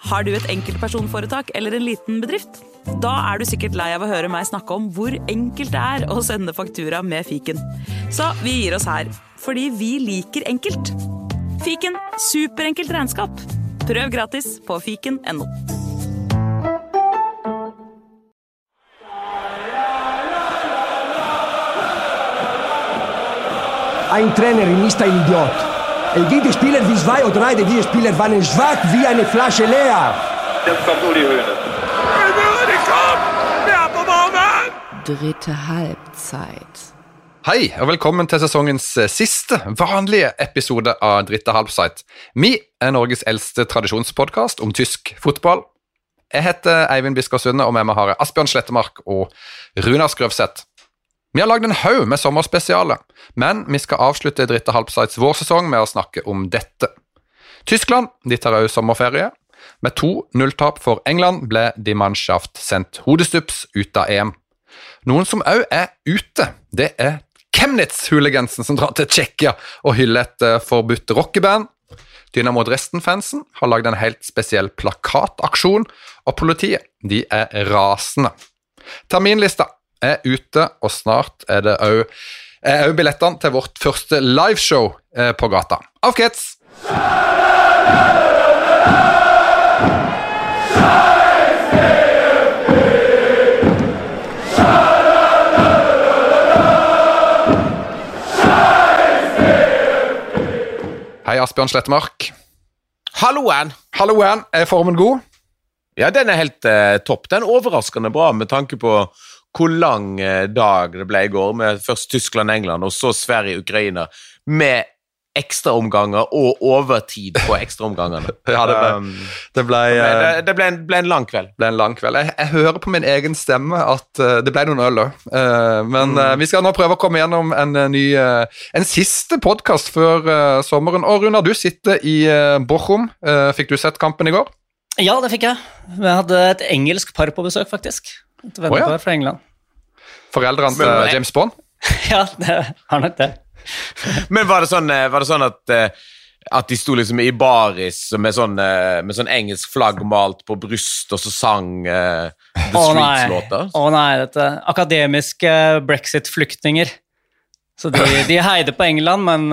Har du et enkeltpersonforetak eller en liten bedrift? Da du sikkert lei av å høre meg snakke om hvor enkelt det å sende faktura med fiken. Så vi gir oss her, fordi vi liker enkelt. Fiken, superenkelt regnskap. Prøv gratis på fiken.no. Ein Trainerin ist ein Idiot. Jede Spieler wie 2 oder 3 der Spieler waren schwach wie eine Flasche leer. Jetzt kommt Uli Hoeneß. Wir er på banen! Dritte halvtid. Hei, og velkommen til sesongens siste vanlige episode av Dritte halvtid. Vi Norges eldste tradisjonspodcast om tysk fotball. Jeg heter Eivind Biskår Sunde, og med meg har jeg Asbjørn Slettemark og Runar Skrøvseth. Vi har lagd en haug med sommerspesialer, men vi skal avslutte Dritte halvtids vårsesong med å snakke om dette. Tyskland, de tar også sommerferie. Med 2-0-tap for England ble Die Mannschaft sendt hodestups ut av EM. Noen som også ute, det Chemnitz-hooligansen som drar til Tsjekkia og hyller et forbudt rockeband. Dynamo Dresden-fansen har lagd en helt spesiell plakataksjon, og politiet, de rasende. Terminlista ute, og snart det også billettene til vårt første liveshow på gata. Auf geht's! Hei, Asbjørn Slettemark. Halloen! Halloen, formen god? Ja, den helt topp. Den overraskende bra med tanke på hvor lang dag det ble i går med først Tyskland-England og så Sverige-Ukraina med ekstraomganger og overtid på ekstraomgangene. Ja, det ble en lang kveld. Det ble en lang kveld. Jeg hører på min egen stemme at det ble noen øl også. Men vi skal nå prøve å komme gjennom en siste podcast før sommeren. Og Runar, du sitter i Bochum. Fikk du sett kampen i går? Ja, det fikk jeg. Vi hadde et engelsk par på besøk, faktisk. Et vennepar fra England. Foreldrene til James Bond? Ja, det har nok det. Men var det sånn at de sto liksom i baris med sånn engelsk flagg malt på bryst, og så sang The Streets-låter? Nei, dette akademiske Brexit-flyktninger. Så de heide på England,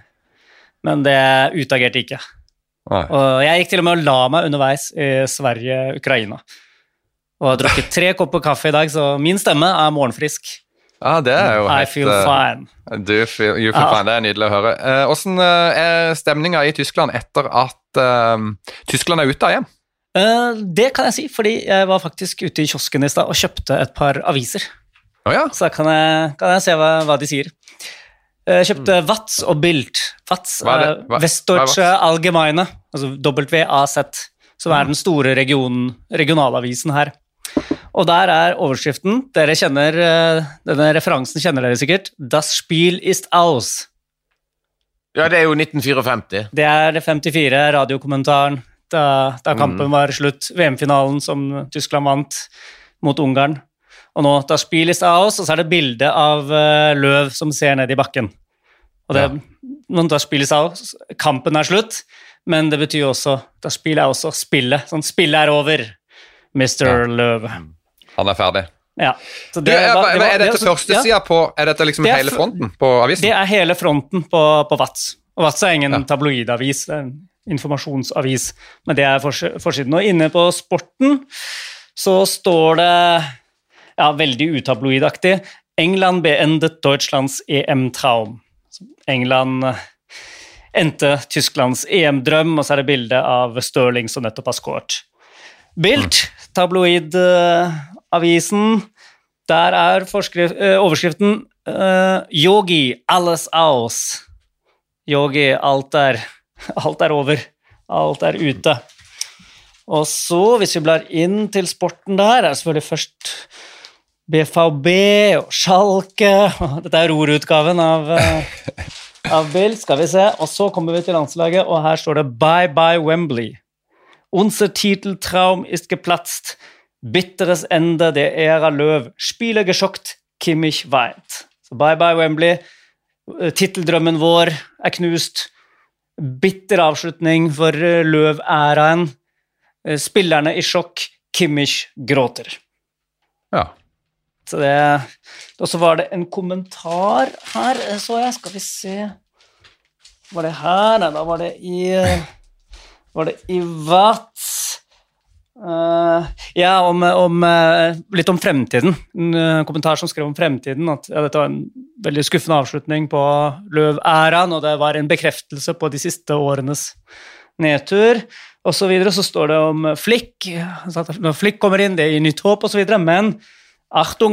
men det utagerte ikke. Nei. Og jeg gikk til og med å la meg underveis i Sverige-Ukraina. Og har drukket 3 kopper kaffe i dag, så min stemme morgenfrisk. Ja, det jo helt... I feel fine. You feel fine, det nydelig å høre. Hvordan stemningen i Tyskland etter at Tyskland ute igjen? Det kan jeg si, fordi jeg var faktisk ute i kiosken i sted og kjøpte et par aviser. Ja. Så kan jeg se hva de sier. Jeg kjøpte Watz og Bild. Watz Westdeutsche Allgemeine, altså WAZ, som den store regionalavisen her. Og der overskriften, denne referansen kjenner dere sikkert, Das Spiel ist aus. Ja, det jo 1954. Det det 54, radiokommentaren, da kampen var slutt, VM-finalen som Tyskland vant mot Ungarn. Og nå, Das Spiel ist aus, og så det bilde av Løv som ser ned i bakken. Og Das Spiel ist aus, kampen slutt, men det betyr også, Das Spiel også spillet, sånn spillet over, Mr. Løv. Han ferdig. Ja. Så dette første siden på, dette liksom hele fronten på avisen? Det hele fronten på Watz. Og Watz ingen tabloidavis, det en informasjonsavis, men det forsiden. Og inne på sporten så står det veldig utabloidaktig. England beendet Deutschlands EM-traum. England endte Tysklands EM-drøm, og så det bildet av Sterling som nettopp har skåret. Bild, tabloidavisen, der overskriften Yogi, alles aus. Yogi, alt over, alt ute. Og så, hvis vi blar inn til sporten der, det selvfølgelig først BVB og Schalke, dette rorutgaven av Bild, skal vi se, og så kommer vi til landslaget, og her står det Bye bye Wembley. Unser Titeltraum ist geplatzt. Bitteres Ende, det av Løv. Spieler geschockt, Kimmich weint. Så bye bye Wembley. Titeldrømmen vår knust. Bitter avslutning for Løv-æraen. spillerne i sjokk, Kimmich gråter. Ja. Så det, og så var det en kommentar her, så jeg, skal vi se, var det her, nei, da var det i Vats, ja, litt om fremtiden, en kommentar som skrev om fremtiden, at ja, dette var en veldig skuffende avslutning på Løv-æraen, og det var en bekreftelse på de siste årenes nedtur, og så videre, så står det om Flick, når Flick kommer inn, det er i nytt håp, og så videre, men Achtung,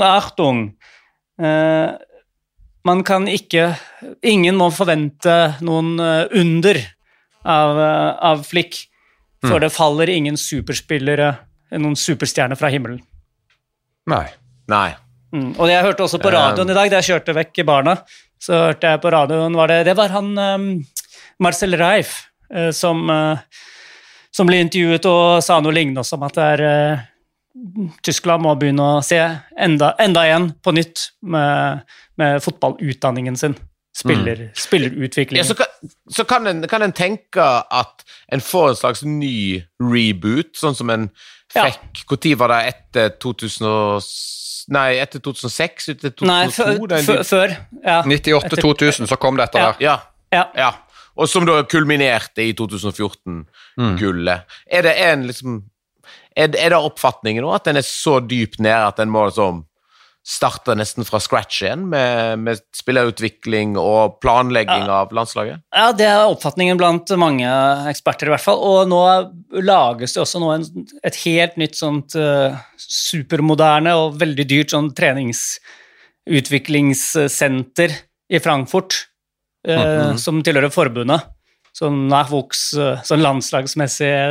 man kan ingen må forvente noen under av Flick, for det faller ingen superspillere, noen superstjerner fra himmelen. Nei. Og jeg hørte også på radioen i dag, da jeg kjørte vekk barna, så hørte jeg på radioen, det var han Marcel Reif, som ble intervjuet og sa noe lignende som at det Tyskland må begynne å se enda igjen på nytt med fotballutdanningen sin, spillerutviklingen. Ja, så kan en tenke at en får en slags ny reboot, sånn som en fikk, hvor tid var det etter 2006, etter 2002? Nei, før, ja. 98-2000, så kom det etter der. Ja. Og som da kulminerte i 2014-gullet. Er det oppfatningen nå, at den så dypt ned at den må starte nesten fra scratch igjen med spillerutvikling og planlegging av landslaget? Ja, det oppfatningen blant mange eksperter i hvert fall, og nå lages det også nå et helt nytt sånt supermoderne og veldig dyrt sånn treningsutviklingssenter i Frankfurt, som tilhører forbundet, sånn landslagsmessig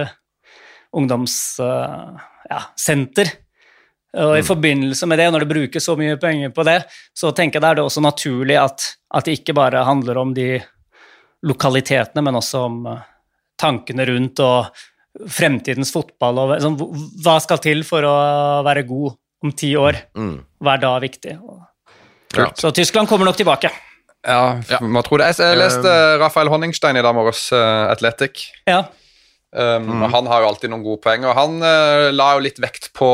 ungdomssenter. Og i forbindelse med det, når det brukes så mye penger på det, så tenker jeg det også naturlig at det ikke bare handler om de lokalitetene, men også om tankene rundt og fremtidens fotball, og hva skal til for å være god om 10 år? Hva da viktig? Så Tyskland kommer nok tilbake. Ja, man tror det. Jeg leste Rafael Honningstein i dag morges, Athletic. Ja. Han har jo alltid noen gode poeng, og han la jo litt vekt på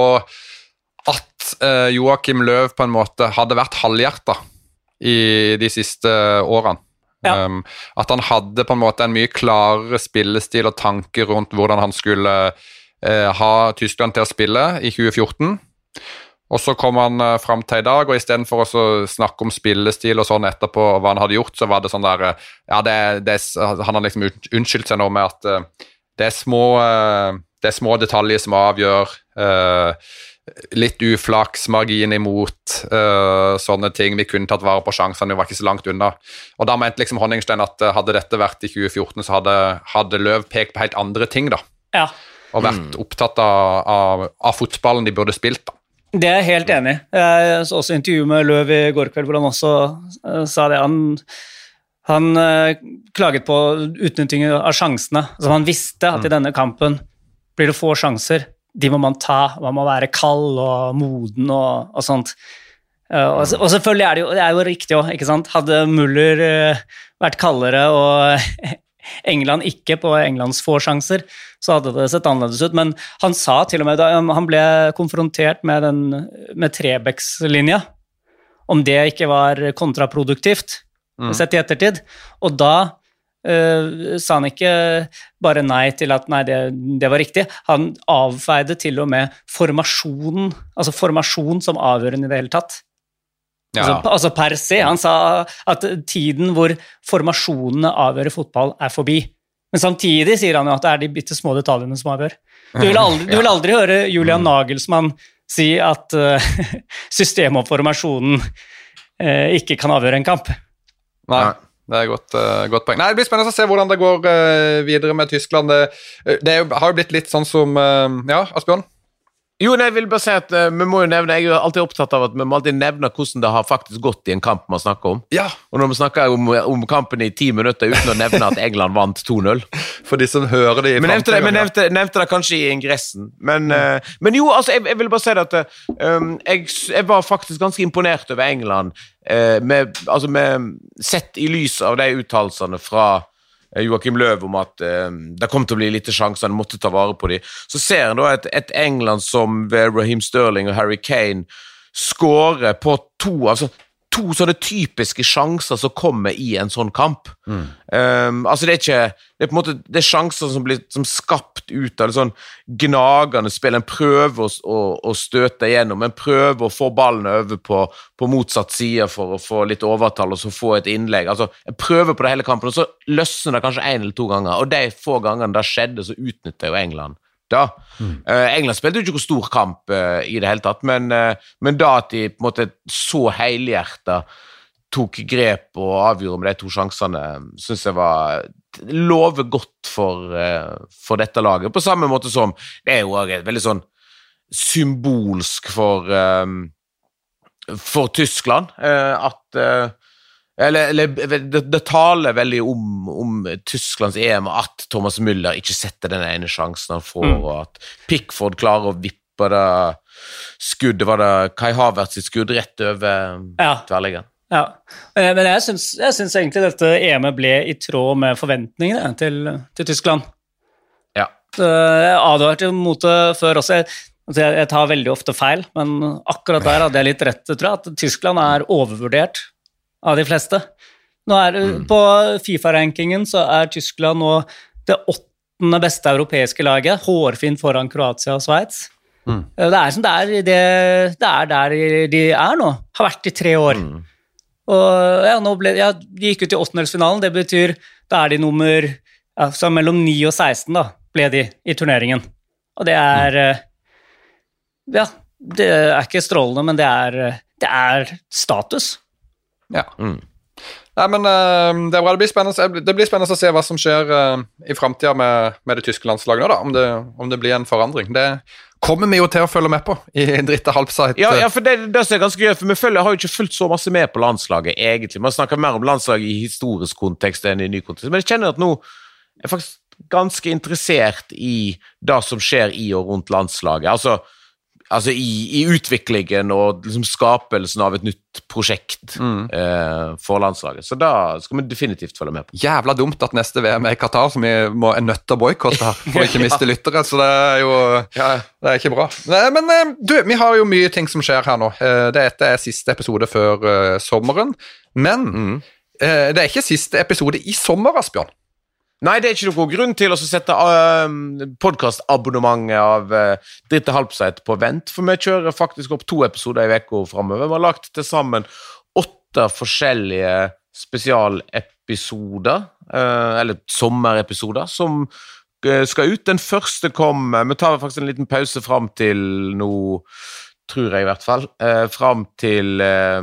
at Joachim Löw på en måte hadde vært halvhjertet i de siste årene. Ja. At han hadde på en måte en mye klarere spillestil og tanke rundt hvordan han skulle ha Tyskland til å spille i 2014. Og så kom han frem til i dag, og i stedet for å snakke om spillestil og sånn etterpå, og hva han hadde gjort, så var det sånn der, ja, han har liksom unnskyldt seg nå med at det er små detaljer som avgjør, litt uflaks, margin imot, sånne ting. Vi kunne tatt vare på sjansene, vi var ikke så langt unna. Og da mente liksom Honningstein at hadde dette vært i 2014, så hadde Löw pekt på helt andre ting da. Ja. Og vært opptatt av fotballen de burde spilt da. Det er jeg helt enig. Jeg så også intervju med Löw i går kveld, hvor han også sa det. Han klaget på utnyttingen av sjansene. Altså, han visste at i denne kampen blir det få sjanser. De må man ta, man må være kald og moden og sånt. Og selvfølgelig det er jo riktig også, ikke sant? Hadde Müller vært kaldere og England ikke på Englands få sjanser, så hadde det sett annerledes ut. Men han sa til og med, da han ble konfrontert med Trebecks-linja, om det ikke var kontraproduktivt, sett i ettertid, og da sa han ikke bare nei til at nei, det var riktig. Han avfeide til og med formasjon som avgjørende i det hele tatt. Ja. Altså per se. Han sa at tiden hvor formasjonene avgjør fotball er forbi. Men samtidig sier han jo at det er de bitte små detaljene som avgjør. Du vil aldri høre Julian Nagelsmann si at systemet og formasjonen ikke kan avgjøre en kamp. Nei, det er godt poeng. Nei, det blir spennende å se hvordan det går videre med Tyskland. Det har jo blitt litt sånn som ja, Asbjørn? Jo, jeg vil bare si at vi må jo nevne, jeg er alltid opptatt av at vi må alltid nevne hvordan det har faktisk gått i en kamp man snakker om. Ja. Og når vi snakker om kampen i 10 minutter uten å nevne at England vant 2-0. For de som hører det i fremtiden. Men nevnte det kanskje i ingressen. Men jo, altså, jeg vil bare si det at jeg var faktisk ganske imponert over England, med sett i lys av de uttalelsene fra Joachim Löw om at det kom til å bli lite sjanser, han måtte ta vare på dem. Så ser han da et England som ved Raheem Sterling og Harry Kane skårer på to sånne typiske sjanser som kommer i en sånn kamp. Altså det er på en måte det er sjanser som blir som skapt ut av det sånn gnagende spill. En prøver å støte igjennom, en prøver å få ballen over på motsatt side for å få litt overtall og så få et innlegg. Altså en prøver på det hele kampen, og så løsner det kanskje 1 eller 2 ganger, og de få gangene det skjedde, så utnytter jo England da. England spilte jo ikke noen stor kamp i det hele tatt, men da at de på en måte så helhjertet tok grep og avgjorde med de 2 sjansene, synes jeg lover godt for dette laget. På samme måte som det er jo veldig sånn symbolsk for Tyskland, at det taler veldig om Tysklands EM at Thomas Müller ikke setter den ene sjansen han får, og at Pickford klarer å vippe det skuddet, var det Kai Havertz sitt skudd rett over tverrliggen. Ja, men jeg synes egentlig dette EM ble i tråd med forventningene til Tyskland. Ja. Jeg advarte mot det før også. Jeg tar veldig ofte feil, men akkurat der hadde jeg litt rett, tror jeg, at Tyskland overvurdert av de fleste. Nå på FIFA-rankingen så Tyskland nå det 8. beste europeiske laget, hårfint foran Kroatia og Schweiz. Det som det der de nå, har vært i 3 år. Og de gikk ut i 8-delsfinalen, det betyr, da de nummer, så mellom 9 og 16 da, ble de i turneringen. Og det det ikke strålende, men det status. Ja. Nei, men det bra, det blir spennende å se hva som skjer i fremtiden med det tyske landslaget nå da, om det blir en forandring. Det kommer vi jo til å følge med på i dritte halvside. Ja, for det er ganske gøy, for vi har jo ikke fulgt så masse med på landslaget egentlig. Man snakker mer om landslaget i historisk kontekst enn i ny kontekst, men jeg kjenner at nå er faktisk ganske interessert i det som skjer i og rundt landslaget. Altså i utviklingen og liksom skapelsen av et nytt prosjekt for landslaget. Så da skal vi definitivt følge med på. Jævla dumt at neste VM i Qatar, som vi nødt til å boykotte her, for ikke miste lyttere, så det jo det ikke bra. Men du, vi har jo mye ting som skjer her nå. Dette siste episode før sommeren, men det ikke siste episode i sommer, Asbjørn. Nei, det ikke noen grunn til å sette podcastabonnementet av Dritte Halbseit på vent, for vi kjører faktisk opp 2 episoder i veka fremover. Vi har lagt til sammen 8 forskjellige spesialepisoder, eller sommerepisoder, som skal ut. Den første vi tar faktisk en liten pause frem til nå, tror jeg i hvert fall, frem til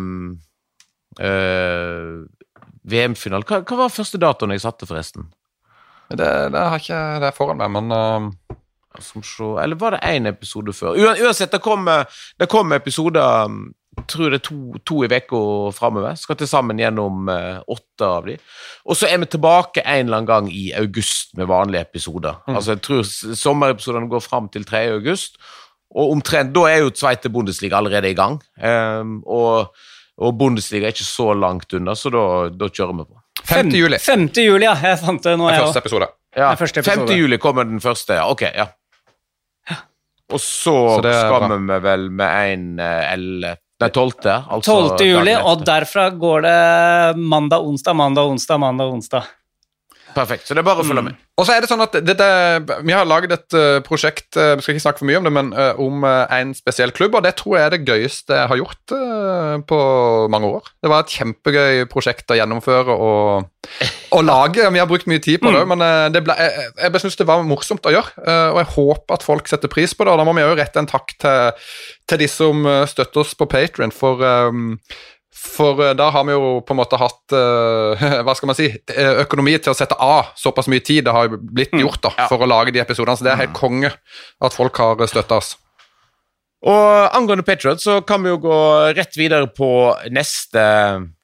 VM-final. Hva var første datoen jeg satte forresten? Det har ikke det foran meg, men eller var det 1 episode før? Uansett, det kom episoder, tror det 2 i veka fremover, skal til sammen gjennom 8 av de, og så vi tilbake en eller annen gang i august med vanlige episoder. Altså jeg tror sommerepisoderne går frem til 3. august, og omtrent, da jo Zweite Bundesliga allerede i gang, og Bundesliga ikke så langt unna, så da kjører vi på. 5. juli. 5. juli, ja. Jeg fant det nå. Første episode. Ja, 5. juli kommer den første, ja. Ok, ja. Og så skal vi vel med 12. Altså 12. juli, og derfra går det mandag, onsdag. Perfekt, så det bare å følge med. Og så det sånn at vi har laget et prosjekt, vi skal ikke snakke for mye om det, men om en spesiell klubb, og det tror jeg det gøyeste jeg har gjort på mange år. Det var et kjempegøy prosjekt å gjennomføre og lage. Vi har brukt mye tid på det, men jeg synes det var morsomt å gjøre, og jeg håper at folk setter pris på det, og da må vi jo rette en takk til de som støtter oss på Patreon, for da har vi jo på en måte hatt, hva skal man si, økonomi til å sette av såpass mye tid det har blitt gjort da, for å lage de episodene, så det helt konge at folk har støttet oss. Og angående Patreon så kan vi jo gå rett videre på neste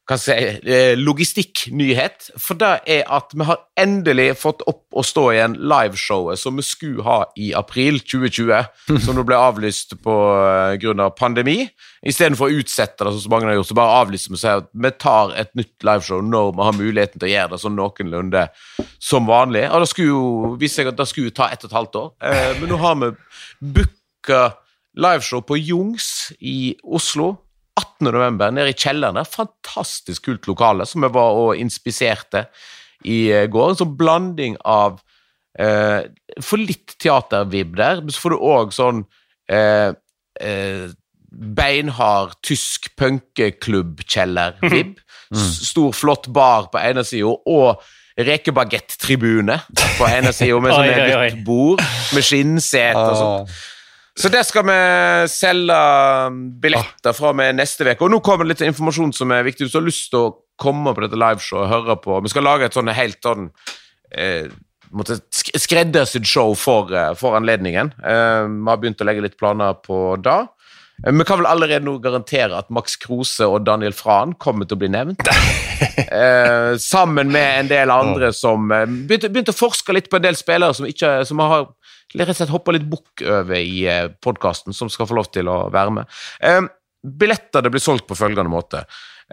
logistikknyhet, for det at vi har endelig fått opp og stå igjen liveshowet som vi skulle ha i april 2020, som nå ble avlyst på grunn av pandemi. I stedet for å utsette det, som mange har gjort, så bare avlyser vi og sier at vi tar et nytt liveshow når vi har muligheten til å gjøre det sånn noenlunde som vanlig. Og det skulle jo vise seg at det skulle ta 1,5 år, men nå har vi booket liveshow på Jungs i Oslo, 18. november, nede i kjellerne. Fantastisk kult lokale, som vi var og inspiserte i går. En sånn blanding av for litt teatervibb der, men så får du også sånn beinhard tysk punkeklubb-kjeller-vibb. Stor, flott bar på ene siden, og rekebagett-tribune på ene siden, med sånn et bord, med skinnset og sånt. Så det skal vi selge billetter fra med neste vek. Og nå kommer det litt informasjon som er viktig. Hvis du har lyst til å komme på dette liveshow og høre på, vi skal lage et sånn helt sånn skreddersydd show for anledningen. Vi har begynt å legge litt planer på det. Vi kan vel allerede nå garantere at Max Kruse og Daniel Frahn kommer til å bli nevnt. Sammen med en del andre som begynte å forske litt på en del spillere som har rett og slett hoppet litt bukk over i podcasten, som skal få lov til å være med. Billetter det blir solgt på følgende måte.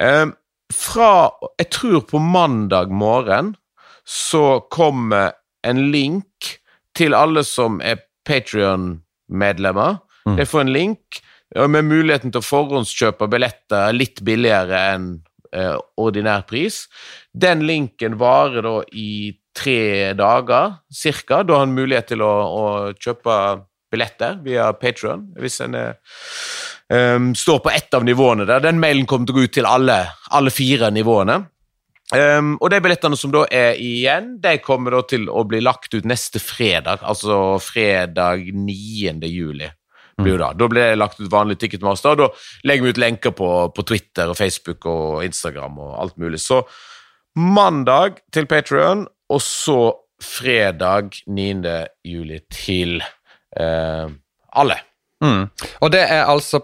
Jeg tror på mandag morgen, så kommer en link til alle som er Patreon-medlemmer. De får en link med muligheten til å forhåndskjøpe billetter litt billigere enn ordinær pris. Den linken varer da i 3 dager, cirka. Da har han mulighet til å kjøpe billetter via Patreon, hvis en står på ett av nivåene der. Den mailen kommer til å gå ut til alle 4 nivåene. Og de billettene som da er igjen, de kommer da til å bli lagt ut neste fredag, altså fredag 9. juli. Da blir det lagt ut vanlig Ticketmaster, og da legger vi ut lenker på Twitter og Facebook og Instagram og alt mulig. Så mandag til Patreon, og så fredag 9. juli til alle. Og det er altså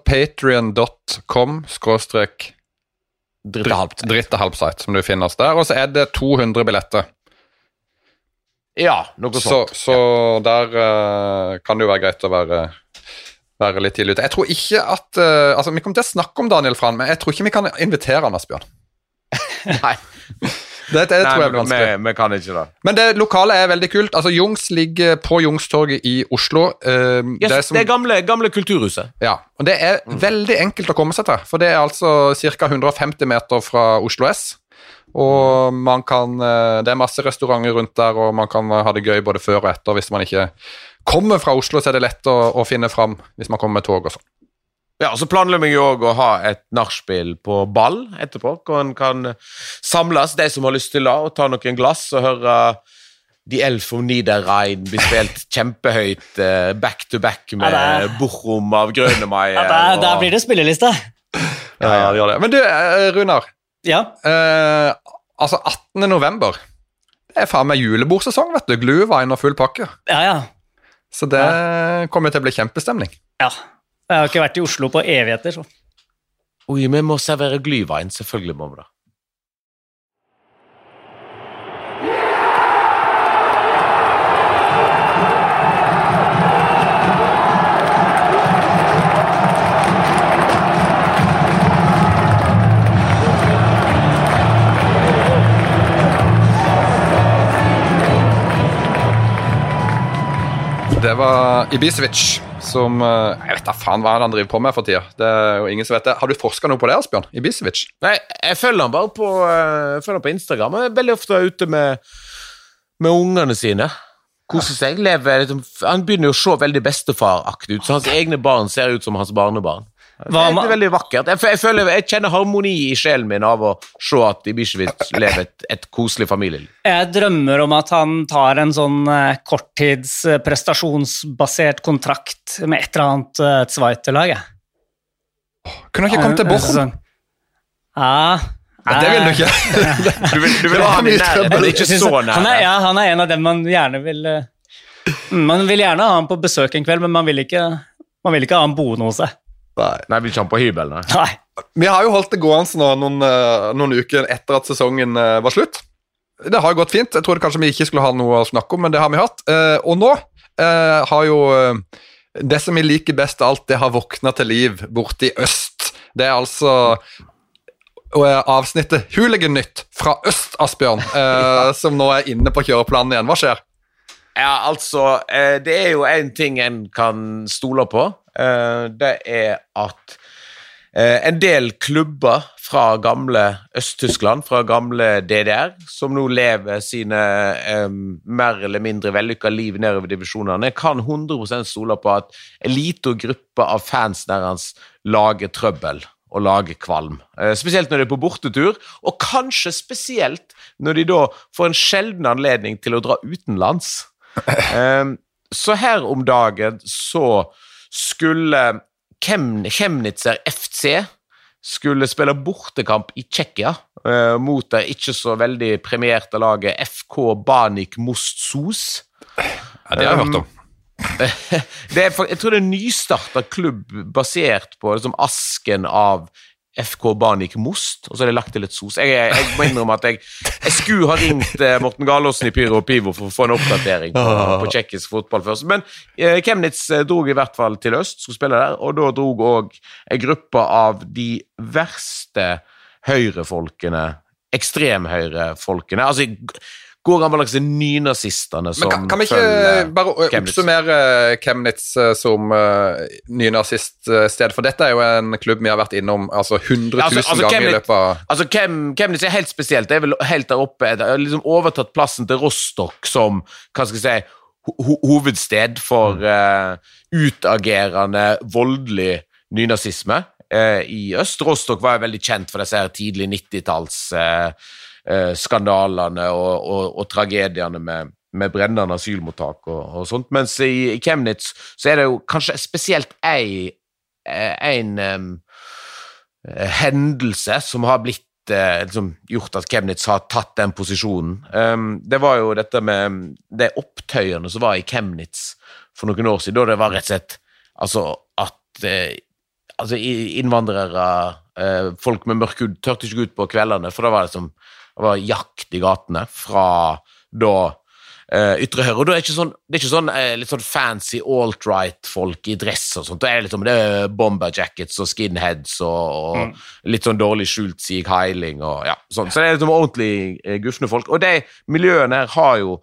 patreon.com/drittahalbsite som du finner oss der, og så er det 200 billetter. Ja, noe sånt. Så der kan det jo være greit å være litt tidlig ute. Jeg tror ikke at vi kommer til å snakke om Daniel Frahn, men jeg tror ikke vi kan invitere han, Asbjørn. Nei. Det tror jeg blir vanskelig. Vi kan ikke det. Men det lokale er veldig kult. Altså, Jungs ligger på Jungstorget i Oslo. Det er gamle kulturhuset. Ja, og det er veldig enkelt å komme seg til, for det er altså ca. 150 meter fra Oslo S, og det er masse restauranter rundt der, og man kan ha det gøy både før og etter. Hvis man ikke kommer fra Oslo, så er det lett å finne fram hvis man kommer med tog og sånn. Ja, og så planlegger vi jo også å ha et nachspiel på Ball etterpå, hvor en kan samles, de som har lyst til det, og ta noen glass og høre Die Elf om Niederrhein bli spilt kjempehøyt back-to-back med Bochum av Grønemeyer. Ja, der blir det spilleliste. Ja, det gjør det. Men du, Runar. Ja? Altså 18. november, det er faen meg julebordsesong, vet du. Glühwein og full pakke. Ja. Så det kommer til å bli kjempestemning. Ja. Jeg har ikke vært i Oslo på evigheter, så. Oi, vi må servere Glühwein, selvfølgelig må vi da. Det var Ibisevic som, jeg vet da faen hva han driver på med for tida. Det er jo ingen som vet det. Har du forsket noe på det, Asbjørn? Ibisevic? Nei, jeg følger han bare på Instagram. Jeg er veldig ofte ute med ungene sine. Koser seg, lever liksom, han begynner jo å se veldig bestefaraktig ut, så hans egne barn ser ut som hans barnebarn. Det er veldig vakkert. Jeg kjenner harmoni i sjelen min av å se at Ibisevic lever et koselig familieliv. Jeg drømmer om at han tar en sånn korttids prestasjonsbasert kontrakt med et eller annet Zweite-lag. Kunne han ikke komme til Bochum? Ja. Men det vil du ikke. Du vil ha han i nærheten, ikke så nærmere. Han er en av dem man gjerne vil man vil gjerne ha han på besøk en kveld, men man vil ikke ha han boende hos seg. Nei, vil ikke han på hybel, nei. Nei. Vi har jo holdt det gående nå noen uker etter at sesongen var slutt. Det har jo gått fint. Jeg trodde kanskje vi ikke skulle ha noe å snakke om, men det har vi hatt. Og nå har jo det som vi liker best av alt, det har våknet til liv borte i øst. Det er altså avsnittet Hooligan-nytt fra Øst, Asbjørn, som nå er inne på kjøreplanen igjen. Hva skjer? Ja, altså, det er jo en ting en kan stole på. Det er at en del klubber fra gamle Øst-Tyskland, fra gamle DDR, som nå lever sine mer eller mindre vellykket liv nedover divisjonene, kan 100% stole på at en liten gruppe av fans deres lager trøbbel og lager kvalm. Spesielt når de er på bortetur, og kanskje spesielt når de da får en sjelden anledning til å dra utenlands. Så her om dagen så skulle Chemnitzer FC skulle spille bortekamp i Tsjekkia mot det ikke så veldig premierte laget FK Banik Most-Sos. Ja, det har jeg hørt om. Jeg tror det er en nystartet klubb basert på liksom, asken av FK Banik Most, og så har de lagt til et sos. Jeg må innrømme at jeg skulle ha ringt Morten Galåsen i Pyro og Pivo for å få en oppdatering på tjekkisk fotball først. Men Chemnitz drog i hvert fall til øst, skulle spille der, og da drog også en gruppe av de verste høyrefolkene, ekstremhøyrefolkene, altså går gammeldags nynazistene som følger Chemnitz. Men kan vi ikke bare oppsummere Chemnitz som nynaziststed, for dette er jo en klubb vi har vært innom 100 000 ganger i løpet av... Altså, Chemnitz er helt spesielt, det er vel helt der oppe, det har liksom overtatt plassen til Rostock som, hva skal jeg si, hovedsted for utagerende, voldelig nynazisme i øst. Rostock var veldig kjent for disse her tidlig 90-talls skandalene og tragediene med brennende asylmottak og sånt, mens i Chemnitz så er det jo kanskje spesielt en hendelse som har blitt liksom, gjort at Chemnitz har tatt den posisjonen. Det var jo dette med det opptøyene som var i Chemnitz for noen år siden, da det var rett og slett at innvandrere, folk med mørk hud tørte ikke ut på kveldene, for da var det var jakt i gatene fra da ytre høyre, og da er det ikke sånn litt sånn fancy alt-right folk i dress og sånt, det er bomber jackets og skinheads og litt sånn dårlig skjult Sieg Heiling og ja, sånn, så det er liksom ordentlig gufne folk, og de miljøene her har jo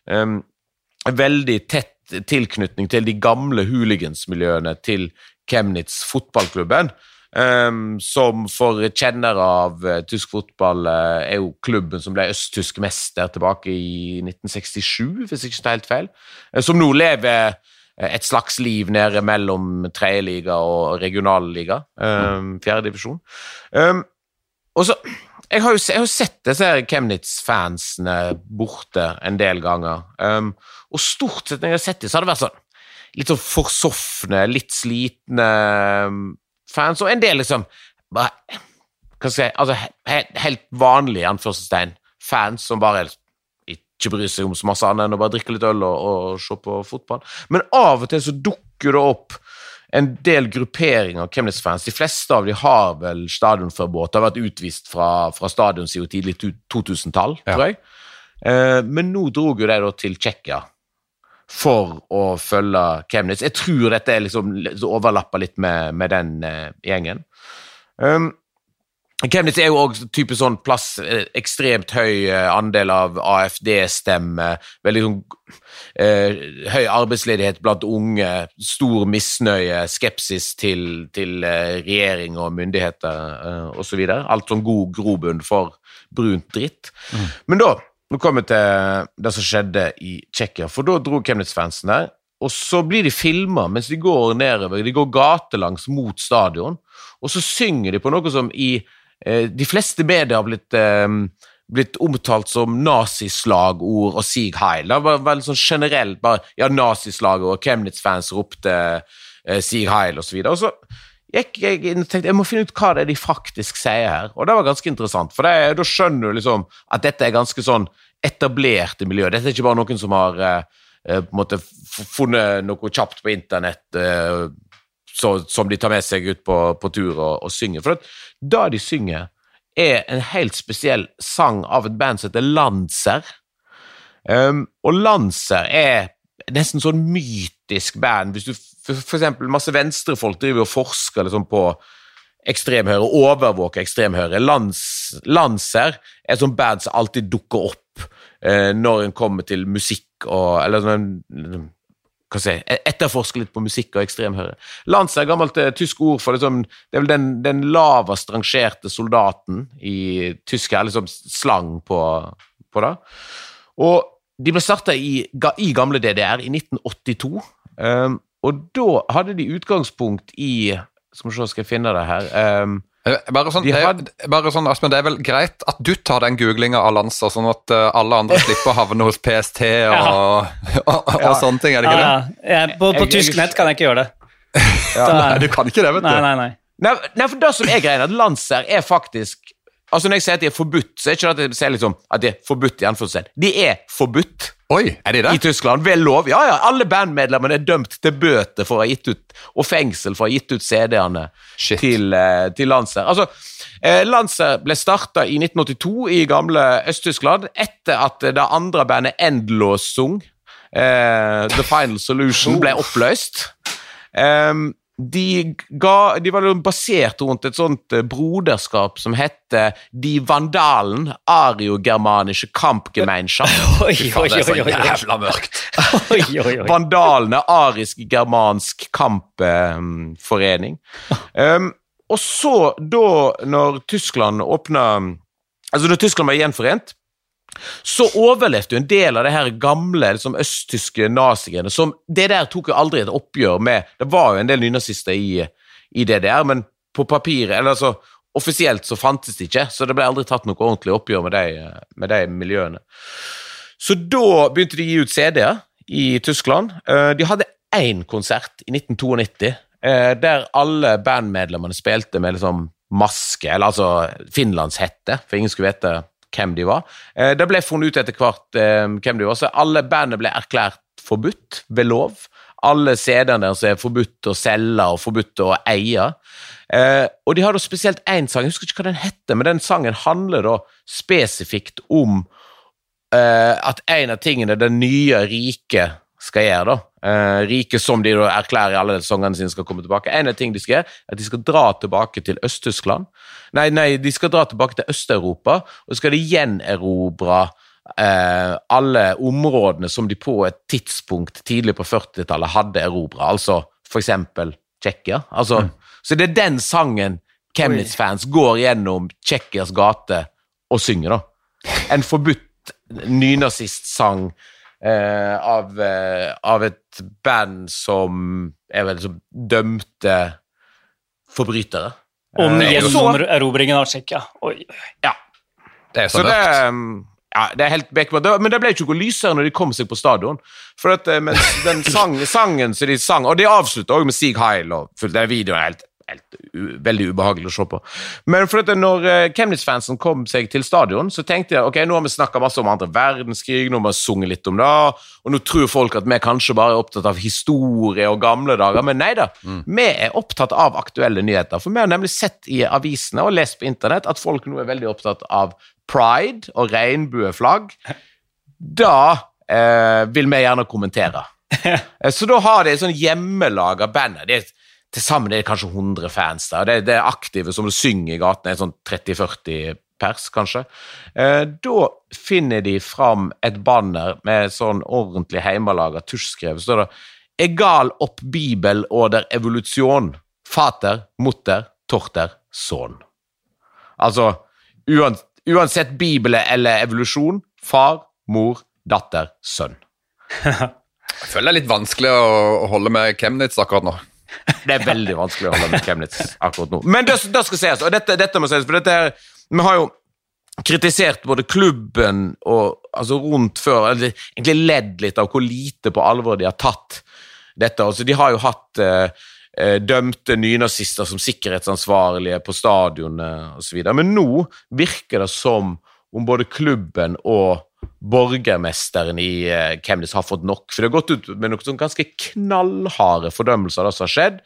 veldig tett tilknytning til de gamle hooligans-miljøene til Chemnitz fotballklubben, som for kjennere av tysk fotball er jo klubben som ble østtysk mester tilbake i 1967, hvis ikke det er helt feil, som nå lever et slags liv nede mellom tredjeliga og regionalliga, fjerde divisjon. Og så, jeg har jo sett disse Chemnitz-fansene borte en del ganger, og stort sett når jeg har sett dem, så har det vært sånn, litt sånn forsofne, litt slitne fans, og en del liksom bare, hva skal jeg si, altså helt vanlige anførselstegn fans som bare ikke bryr seg om så masse annet enn å bare drikke litt øl og se på fotball, men av og til så dukker det opp en del grupperinger av Chemnitz-fans. De fleste av de har vel stadionforbud, har vært utvist fra stadion siden tidlig 2000-tall, tror jeg, men nå drog jo de da til Tsjekkia for å følge Chemnitz. Jeg tror dette liksom overlapper litt med den gjengen. Chemnitz er jo også typisk sånn plass, ekstremt høy andel av AFD-stemme, veldig sånn høy arbeidsledighet blant unge, stor misnøye, skepsis til regjering og myndigheter og så videre. Alt sånn god grobunn for brunt dritt. Men da nå kommer vi til det som skjedde i Tsjekkia, for da dro Chemnitz-fansen der, og så blir de filmet mens de går nedover, de går gatelangs mot stadion, og så synger de på noe som i de fleste medier har blitt omtalt som nazislagord og Sieg Heil. Det var veldig sånn generelt, bare, ja, nazislagord, og Chemnitz-fans ropte Sieg Heil og så videre, og så jeg tenkte, jeg må finne ut hva det er de faktisk sier her, og det var ganske interessant, for da skjønner du liksom at dette er ganske sånn etablert i miljøet. Dette er ikke bare noen som har på en måte funnet noe kjapt på internett som de tar med seg ut på tur og synger. For at da de synger en helt spesiell sang av et band som heter Lancer. Og Lancer nesten sånn mytisk band. Hvis du for eksempel masse venstrefolk driver og forsker liksom på ekstremhøre, overvåker ekstremhøre. Lancer sånn band som alltid dukker opp når en kommer til musikk eller sånn etterforske litt på musikk og ekstremhøre. Lancer gammelt tysk ord for liksom, det vel den lavest rangerte soldaten i tysk her, liksom slang på det. Og de ble startet i gamle DDR i 1982, og da hadde de utgangspunkt skal jeg finne det her, Bare sånn, Aspen, det vel greit at du tar den googlingen av Lancer, sånn at alle andre slipper å havne hos PST og sånne ting, er det ikke det? Ja. På tysk nett kan jeg ikke gjøre det. Nei, du kan ikke det, vet du. Nei, for det som greien at Lancer faktisk, altså når jeg sier at de forbudt, så ikke det at jeg sier liksom at de forbudt i anførselstegn. De forbudt. Oi, de det? I Tyskland, ved lov. Ja, alle bandmedlemmene dømt til bøter for å ha gitt ut, og fengsel for å ha gitt ut CD-ene til Lancer. Altså, Lancer ble startet i 1982 i gamle Øst-Tyskland, etter at det andre bandet Endlös sung, The Final Solution, ble oppløst. De var basert rundt et sånt broderskap som hette De Vandalen, Ariogermanische Kampgemeinschaft. Jævla mørkt. Vandalene, arisk-germansk kampforening. Og så da, når Tyskland når Tyskland var gjenforent, så overlevde jo en del av det her gamle liksom, østtyske nazigene, som det der tok jo aldri et oppgjør med. Det var jo en del nynazister i DDR, men på papiret, eller altså offisielt så fantes det ikke, så det ble aldri tatt noe ordentlig oppgjør med de miljøene. Så da begynte de å gi ut CD-er i Tyskland. De hadde en konsert i 1992, der alle bandmedlemmene spilte med liksom maske, eller altså finlandshette, for ingen skulle vite hvem de var. Det ble funnet ut etter hvert hvem de var, så alle bandene ble erklært forbudt ved lov. Alle CD-ene deres forbudt å selge og forbudt å eie. Og de har da spesielt en sang, jeg husker ikke hva den heter, men den sangen handler da spesifikt om at en av tingene den nye rike skal gjøre da, rike som de da erklærer i alle sangene sine skal komme tilbake. En av tingene de skal gjøre at de skal dra tilbake til Øst-Tyskland. Nei, de skal dra tilbake til Øst-Europa, og skal de gjenerobre alle områdene som de på et tidspunkt tidlig på 40-tallet hadde erobret, altså for eksempel Tsjekkia. Altså, så det den sangen Chemnitz-fans går gjennom Tsjekkias gate og synger da. En forbudt nynazist-sang av et band som vel som dømte forbrytere. Om gjennomerobringen av Tsjekkia. Oi. Ja. Det så mørkt. Det helt bekmørkt. Men det ble ikke noe lysere når de kom seg på stadion. For at mens den sangen som de sang, og de avsluttet også med Sieg Heil, og den videoen veldig ubehagelig å se på. Men for at når Chemnitz-fansen kom seg til stadion, så tenkte jeg, ok, nå har vi snakket masse om andre verdenskrig, nå har vi sunget litt om det, og nå tror folk at vi kanskje bare opptatt av historie og gamle dager, men neida, vi opptatt av aktuelle nyheter, for vi har nemlig sett i avisene og lest på internett at folk nå veldig opptatt av Pride og regnbueflagg. Da vil vi gjerne kommentere. Så da har de sånn hjemmelaget bandet, til sammen det kanskje 100 fans der, det aktive som synger i gaten, sånn 30-40 pers kanskje. Da finner de fram et banner med sånn ordentlig heimelaget tuschskrevet, så står det «Egal opp Bibel oder evolusjon, fater, mutter, tochter, son». Altså, uansett Bibel eller evolusjon, far, mor, datter, sønn. Jeg føler det litt vanskelig å holde med Chemnitz akkurat nå. Det veldig vanskelig å holde med Chemnitz akkurat nå. Men det skal sies, og dette må sies, for dette her, vi har jo kritisert både klubben og altså rundt før, eller egentlig ledd litt av hvor lite på alvor de har tatt dette. Altså, de har jo hatt dømte nynazister som sikkerhetsansvarlige på stadion og så videre, men nå virker det som om både klubben og borgermesteren i Chemnitz har fått nok, for det har gått ut med noen sånn ganske knallharde fordømmelser av det som har skjedd.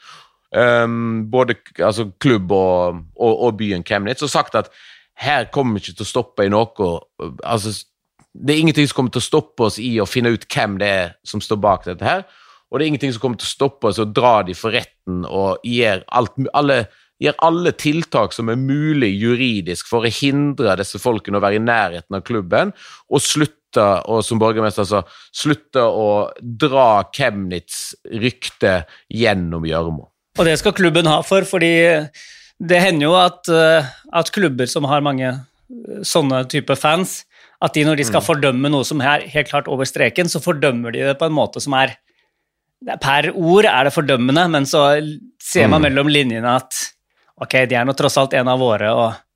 både altså, klubb og byen Chemnitz, og sagt at her kommer vi ikke til å stoppe i noe, altså det ingenting som kommer til å stoppe oss i å finne ut hvem det som står bak dette her, og det ingenting som kommer til å stoppe oss å dra de for retten og gjør alle tiltak som mulig juridisk for å hindre disse folkene å være i nærheten av klubben, og som borgermester sa, slutte å dra Chemnitz rykte gjennom gjørmo. Og det skal klubben ha fordi det hender jo at klubber som har mange sånne type fans, at de når de skal fordømme noe som er helt klart over streken, så fordømmer de det på en måte som per ord det fordømmende, men så ser man mellom linjene at ok, de nå tross alt en av våre,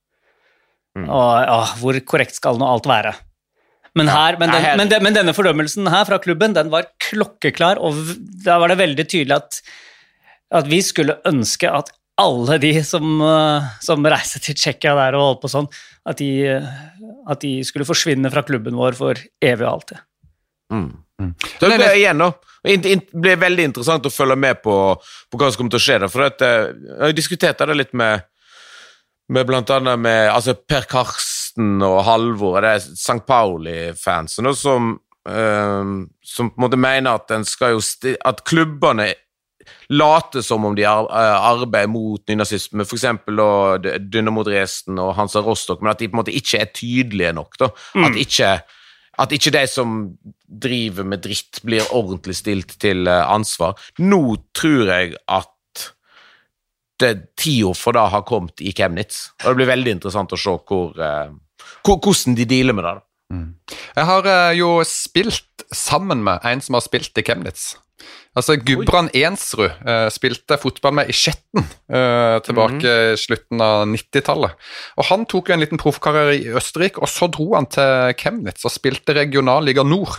og hvor korrekt skal nå alt være? Men denne fordømmelsen her fra klubben, den var klokkeklar, og da var det veldig tydelig at vi skulle ønske at alle de som reiser til Tsjekkia der og holdt på sånn, at de skulle forsvinne fra klubben vår for evig og alltid. Det ble igjen nå. Det ble veldig interessant å følge med på hva som kommer til å skje der, for jeg diskuterte det litt med blant annet med altså Per Karsten og Halvor, det St. Pauli-fansen, som på en måte mener at at klubbene late som om de arbeider mot nynazisme, for eksempel Dynamo Dresden og Hansa Rostock, men at de på en måte ikke tydelige nok da. At ikke de som driver med dritt blir ordentlig stilt til ansvar. Nå tror jeg at tida for da har kommet i Chemnitz, og det blir veldig interessant å se hvordan de dealer med det. Jeg har jo spilt sammen med en som har spilt i Chemnitz. Altså Gudbrand Ensrud spilte fotball med i Skjetten tilbake i slutten av 90-tallet. Og han tok jo en liten proffkarriere i Østerrike, og så dro han til Chemnitz og spilte Regionalliga Nord.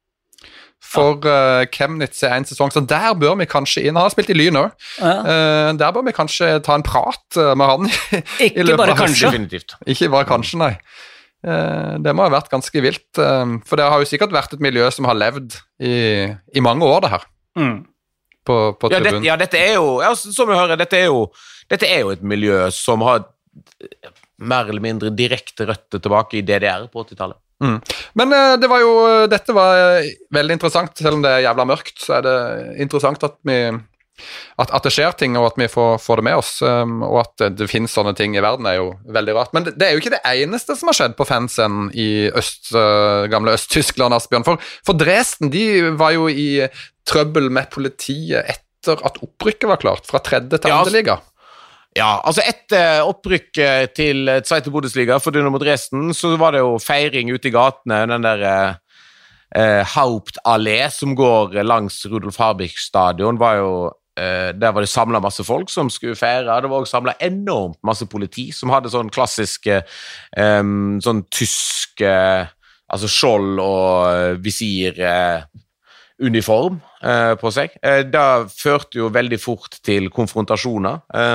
For Chemnitz en sesong, så der bør vi kanskje inn. Han har spilt i Lyn også. Der bør vi kanskje ta en prat med han. Ikke bare kanskje. Definitivt. Ikke bare kanskje, nei. Det må ha vært ganske vilt, for det har jo sikkert vært et miljø som har levd i mange år det her. På tribunen. Dette jo, som vi hører, dette er jo et miljø som har mer eller mindre direkte røtter tilbake i DDR på 80-tallet. Men dette var veldig interessant, selv om det jævla mørkt, så det interessant at det skjer ting, og at vi får det med oss, og at det finnes sånne ting i verden jo veldig rart. Men det jo ikke det eneste som har skjedd på fansen i gamle Øst-Tyskland, Asbjørn. For Dresden, de var jo i trøbbel med politiet etter at opprykket var klart, fra 3. til 2. liga. Ja, altså etter opprykk til Zweite Bundesliga for Dynamo Dresden, så var det jo feiring ute i gatene, den der Hauptallé som går langs Rudolf Harbich stadion, der var det samlet masse folk som skulle feire. Det var også samlet enormt masse politi som hadde sånn klassisk sånn tysk altså skjold og visir uniform på seg. Det førte jo veldig fort til konfrontasjoner,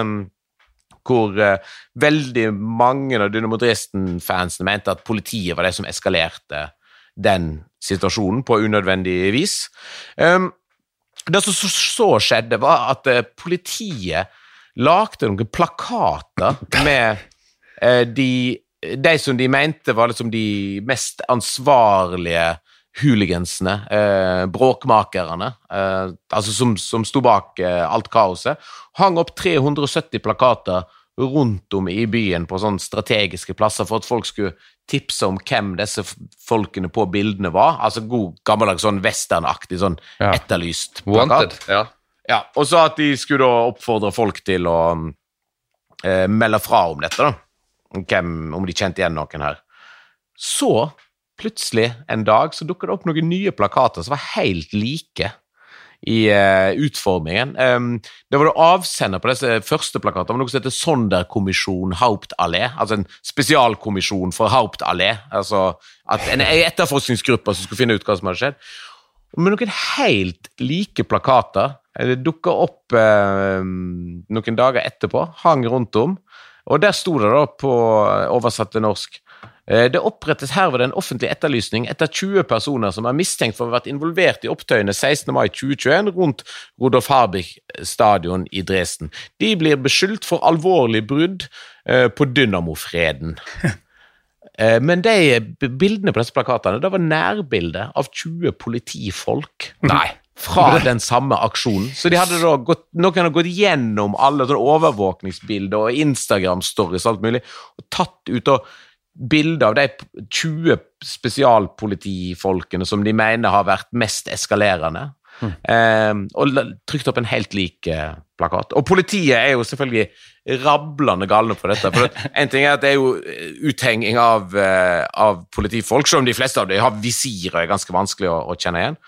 hvor veldig mange av Dynamo Dresden-fansene mente at politiet var det som eskalerte den situasjonen på unødvendig vis. Det som så skjedde var at politiet lagde noen plakater med de som de mente var liksom de mest ansvarlige hooligansene, bråkmakerne, altså som stod bak alt kaoset, hang opp 370 plakater rundt om i byen på sånne strategiske plasser for at folk skulle tipse om hvem disse folkene på bildene var, altså god gammeldags sånn westernaktig, sånn etterlyst plakat. Wanted, ja, og så at de skulle da oppfordre folk til å melde fra om dette da, om de kjente igjen noen her. Så plutselig en dag så dukket det opp noen nye plakater som var helt like i utformingen. Det var avsender på disse første plakater, det var noe som heter Sonderkommission Hauptallé, altså en spesialkommisjon for Hauptallé, altså en etterforskningsgruppe som skulle finne ut hva som hadde skjedd. Men noen helt like plakater, det dukket opp noen dager etterpå, hang rundt om, og der stod det da på oversatt til norsk Det opprettes herved en offentlig etterlysning etter 20 personer som er mistenkt for å ha vært involvert i opptøyene 16. mai 2021 rundt Rudolf Harbich stadion i Dresden. De blir beskyldt for alvorlig brudd på Dynamo-freden. Men de bildene på disse plakatene, det var nærbilder av 20 politifolk. Nei. Fra den samme aksjonen. Så de hadde da noen hadde gått gjennom alle overvåkningsbilder og Instagram-stories og alt mulig, og tatt ut og bilder av de 20 spesialpolitifolkene som de mener har vært mest eskalerende, og trykt opp en helt lik plakat. Og politiet er jo selvfølgelig rablende galne på dette, for en ting er at det er jo uthenging av politifolk, selv om de fleste av dem har visir og er ganske vanskelig å kjenne igjen.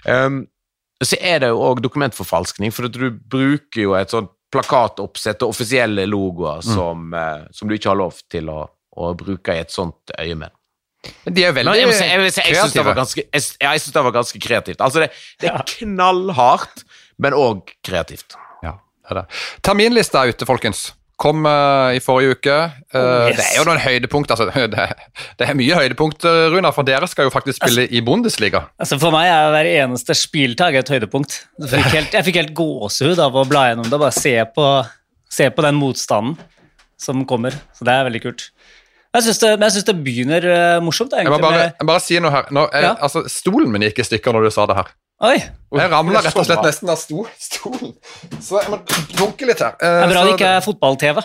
Så er det jo også dokumentforfalskning, for at du bruker jo et sånt plakatoppsett og offisielle logoer som du ikke har lov til å bruke i et sånt øyemed. De er veldig kreative. Jeg synes det var ganske kreativt. Altså det er knallhardt, men også kreativt. Ja, det er det. Terminlista er ute, folkens. Kom i forrige uke. Det er jo noen høydepunkt, altså, det er mye høydepunkt, Runar, for dere skal jo faktisk spille i Bundesliga. Altså for meg er hver eneste spiltag et høydepunkt. Jeg fikk helt gåsehud av å bla gjennom det, bare se på den motstanden som kommer, så det er veldig kult. Jeg synes det begynner morsomt, egentlig. Jeg bare si noe her. Altså, stolen min gikk i stykker når du sa det her. Oi. Jeg ramlet rett og slett nesten av stolen. Så jeg må dunke litt her. Det er bra det ikke er fotball-TV.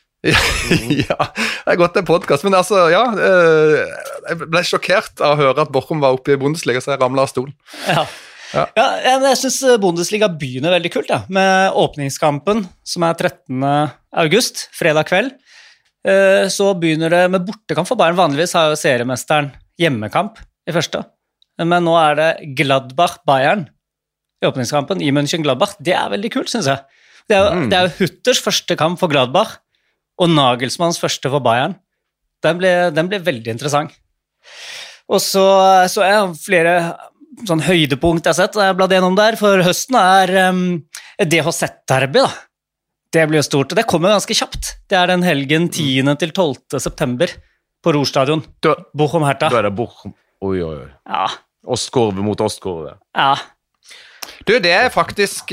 Ja, det er godt en podcast, men altså, ja, jeg ble sjokkert av å høre at Bochum var oppe i Bundesliga, så jeg ramlet av stolen. Ja, jeg synes Bundesliga begynner veldig kult, med åpningskampen, som er 13. august, fredag kveld. Så begynner det med bortekamp for Bayern. Vanligvis har jo seriemesteren hjemmekamp i første, men nå er det Gladbach-Bayern i åpningskampen i Mönchengladbach. Det er veldig kult, synes jeg. Det er jo Hutters første kamp for Gladbach og Nagelsmanns første for Bayern. Den ble veldig interessant. Og så er flere sånn høydepunkt jeg har sett, og jeg har bladd gjennom der, for høsten er DHZ-derby da. Det blir jo stort, og det kommer ganske kjapt. Det er den helgen 10. til 12. september på Ruhrstadion. Bochum-Hertha. Da er det Bochum. Oi. Ja. Ostkurve mot ostkurve. Ja. Du, det er faktisk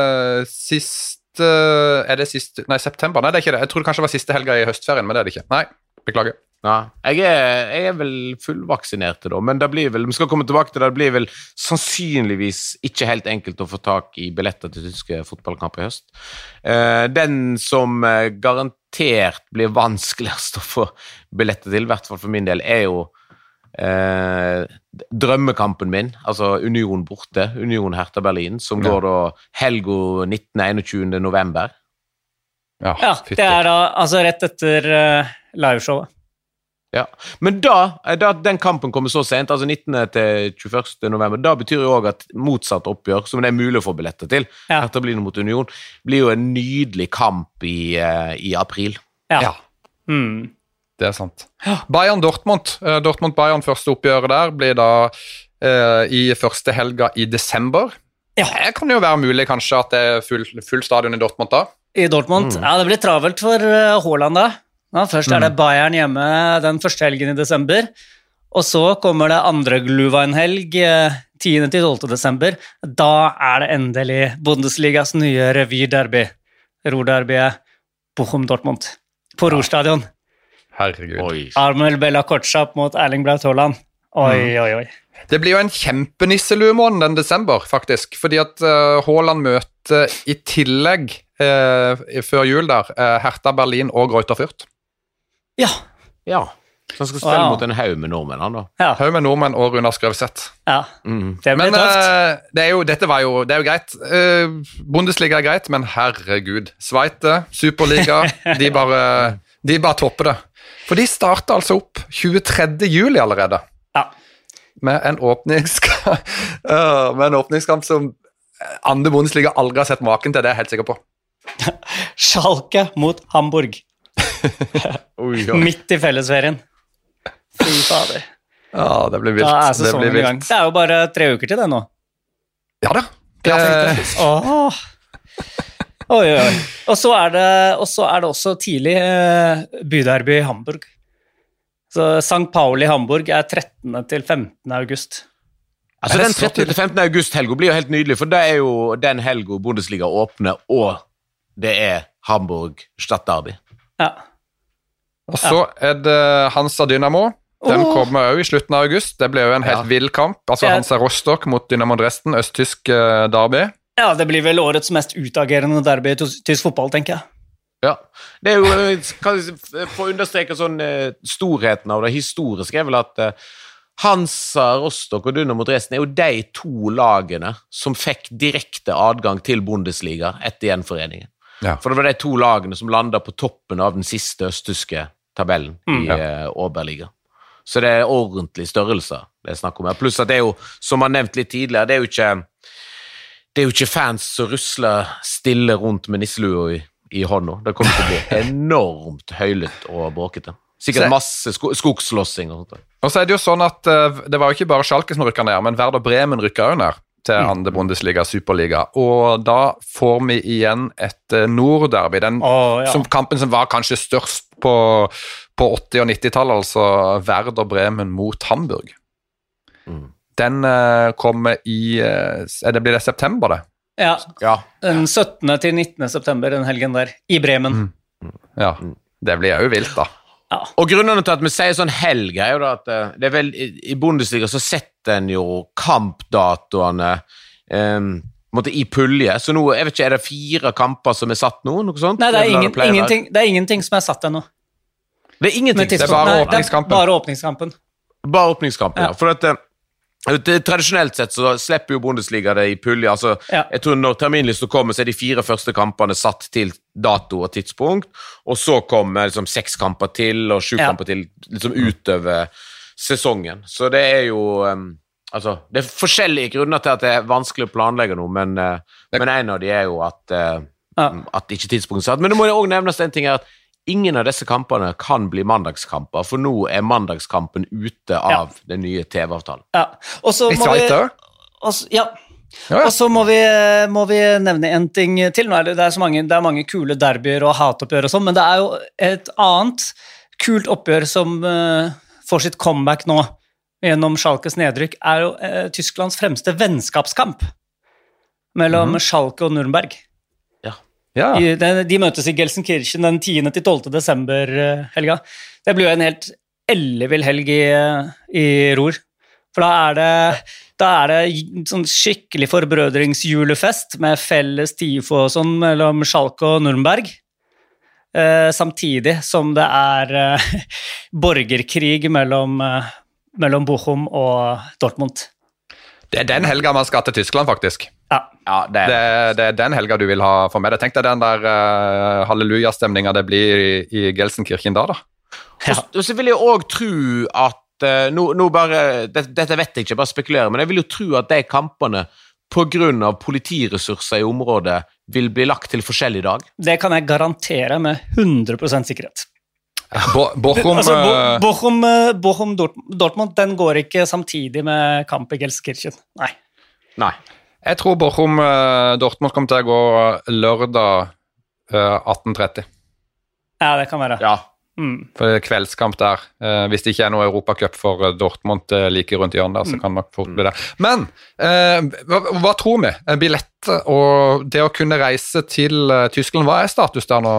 september? Nei, det er ikke det. Jeg tror det kanskje var siste helga i høstferien, men det er det ikke. Nei, beklager. Ja, jeg er vel fullvaksinert da, men vi skal komme tilbake til det, det blir vel sannsynligvis ikke helt enkelt å få tak i billetter til tyske fotballkamper i høst. Den som garantert blir vanskeligst å få billetter til, i hvert fall for min del, er jo drømmekampen min, altså Union borte, Union Hertha Berlin, som går da helgo 19.-21. november. Ja, det er da altså rett etter liveshowet. Ja, men da den kampen kommer så sent, altså 19. til 21. november, da betyr jo også at motsatt oppgjør, som det er mulig å få billetter til, Hertha Berlin mot Union, blir jo en nydelig kamp i april. Ja. Det er sant. Bayern-Dortmund, Dortmund-Bayern første oppgjøret der, blir da i første helga i desember. Ja. Det kan jo være mulig kanskje at det er full stadion i Dortmund da. I Dortmund, ja, det blir travelt for Haaland da. Ja, først er det Bayern hjemme den første helgen i desember, og så kommer det andre Glühwein-helg 10. til 12. desember. Da er det endelig Bundesligas nye revy-derby. Ruhrderbyet Bochum-Dortmund på Ruhrstadion. Herregud. Armel Bella Kortschap mot Erling Braut Haaland. Oi. Det blir jo en kjempenisseluemåned den desember, faktisk, fordi at Haaland møter i tillegg før jul der, Hertha Berlin og Greuther Fürth. Ja. Så han skal spille mot en haug med nordmenn, han da. Ja. Haug med nordmenn og Runar Skrøvseth. Ja, det blir tøft. Det er jo greit. Bundesliga er greit, men herregud. Sveite, Superliga, de bare topper det. For de starter altså opp 23. juli allerede. Ja. Med en åpningskamp som andre Bundesliga aldri har sett maken til, det er jeg helt sikker på. Schalke mot Hamburg. Midt i fellesferien. Fy fader. Ja, det blir vilt. Da er sesongen i gang. Det er jo bare 3 uker til det nå. Ja da. Oi. Og så er det også tidlig byderby i Hamburg. Så St. Pauli Hamburg 13. til 15. august. Altså den 13. til 15. august-helga blir jo helt nydelig, for det jo den helga Bundesliga åpner, og det Hamburg-Stadtderby. Ja. Og så det Hansa Dynamo. Den kommer jo i slutten av august. Det ble jo en helt vild kamp. Altså Hansa Rostock mot Dynamo Dresden, østtysk derby. Ja, det blir vel årets mest utagerende derby i tysk fotball, tenker jeg. Ja, det jo, for å understreke sånn storheten av det historiske, vel at Hansa Rostock og Dynamo Dresden jo de to lagene som fikk direkte adgang til Bundesliga etter gjenforeningen. Ja. For det var de to lagene som landet på toppen av den siste østtyske tabellen i Oberliga. Så det ordentlig størrelse det snakk om her. Pluss at det jo, som man nevnt litt tidligere, det jo ikke fans som rusler stille rundt med nisselua i hånda. Det kommer til å bli enormt høylytt og bråkete. Sikkert masse skogslåssing og sånt. Og så det jo sånn at det var jo ikke bare Schalke som rykket ned, men Werder Bremen rykket jo ned til andre Bundesliga, Superliga. Og da får vi igjen et Nordderby, kampen som var kanskje størst på 80- og 90-tallet, altså Werder Bremen mot Hamburg. Den kommer blir det september, det? Ja. Den 17. til 19. september, den helgen der, i Bremen. Ja, det blir jo vilt, da. Ja. Og grunnen til at vi sier sånn helg jo da at det vel i Bundesliga så setter en jo kampdatoene i pulje, så nå, jeg vet ikke, det 4 kamper som satt nå, noe sånt? Nei, det ingenting som satt ennå. Det ingenting? Det bare åpningskampen? Bare åpningskampen. Ja. For at tradisjonelt sett så slipper jo Bundesliga det i pulje, altså jeg tror når terminlisten kommer så de 4 første kampene satt til dato og tidspunkt, og så kommer liksom 6 kamper til og 7 kamper til liksom utover sesongen, så det jo altså, det forskjellige grunner til at det vanskelig å planlegge noe, men en av de jo at ikke tidspunktet satt, men det må jo også nevnes en ting at ingen av disse kampene kan bli mandagskamper, for nå mandagskampen ute av den nye TV-avtalen. Ja, og så må og så må vi nevne en ting til. Nå det er mange kule derbyer og hatoppgjør og sånn, men det jo et annet kult oppgjør som får sitt comeback nå gjennom Schalkes nedrykk, jo Tysklands fremste vennskapskamp mellom Schalke og Nürnberg. Ja. De møtes i Gelsenkirchen den 10. til 12. desember helga. Det blir jo en helt ellevill helg i Ruhr. For da det sånn skikkelig forbrødringsjulefest med felles tifo og sånn mellom Schalke og Nürnberg. Samtidig som det borgerkrig mellom Bochum og Dortmund. Det den helga man skal til Tyskland, faktisk. Ja, det den helga du vil ha for meg. Tenk deg den der halleluja-stemninga det blir i Gelsenkirchen da. Og så vil jeg også tro at nå bare, dette vet jeg ikke, bare spekulerer, men jeg vil jo tro at de kampene på grunn av politiressurser i området vil bli lagt til forskjellig dag. Det kan jeg garantere med 100% sikkerhet. Bochum Dortmund, den går ikke samtidig med kamp i Gelsenkirchen. Nei. Jeg tror Bochum Dortmund kommer til å gå lørdag 18:30. Ja, det kan være. Ja. For kveldskamp der. Hvis det ikke noe Europacup for Dortmund like rundt hjørnet der, så kan det nok fort bli det. Men hva tror vi? Billett og det å kunne reise til Tyskland, hva status der nå?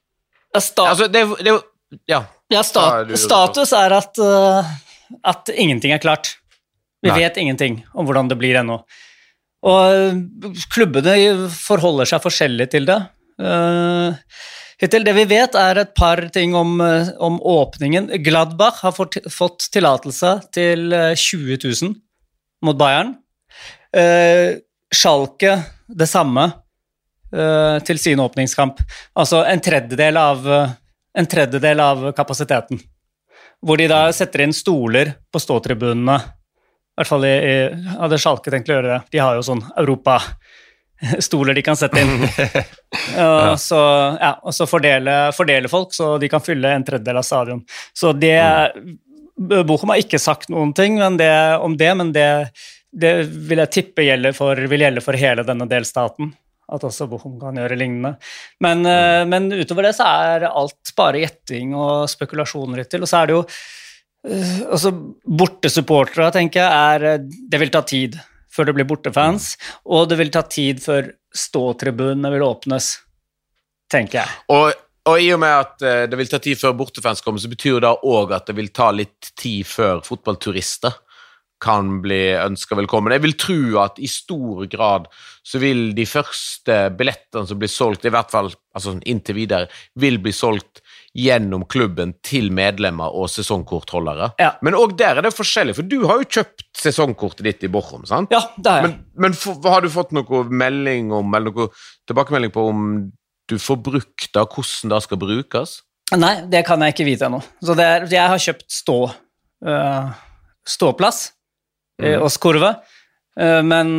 Status at ingenting klart. Vi vet ingenting om hvordan det blir ennå. Og klubbene forholder seg forskjellig til det. Hittil det vi vet et par ting om åpningen. Gladbach har fått tillatelse til 20 000 mot Bayern. Schalke det samme til sin åpningskamp. Altså en tredjedel av kapasiteten. Hvor de da setter inn stoler på ståtribunene. I hvert fall hadde Schalke tenkt å gjøre det. De har jo sånn Europa-stoler de kan sette inn. Og så fordele folk, så de kan fylle en tredjedel av stadion. Så Bochum har ikke sagt noen ting men det vil jeg tippe vil gjelde for hele denne delstaten. At også Bochum kan gjøre lignende. Men utover det så alt bare gjetting og spekulasjoner til. Og så det jo Altså, bortesupportere, tenker jeg, det vil ta tid før det blir bortefans, og det vil ta tid før ståtribunene vil åpnes, tenker jeg. Og i og med at det vil ta tid før bortefans kommer, så betyr det også at det vil ta litt tid før fotballturister kan bli ønsket velkommen. Jeg vil tro at i stor grad så vil de første billettene som blir solgt, i hvert fall altså inntil videre, vil bli solgt gjennom klubben til medlemmer og sesongkortholdere. Ja. Men også der det forskjellig, for du har jo kjøpt sesongkortet ditt i Bochum, sant? Ja, det har jeg. Men har du fått noe melding om, eller noe tilbakemelding på om du får brukt da, hvordan det skal brukes? Nei, det kan jeg ikke vite ennå. Så jeg har kjøpt ståplass hos Kurve, men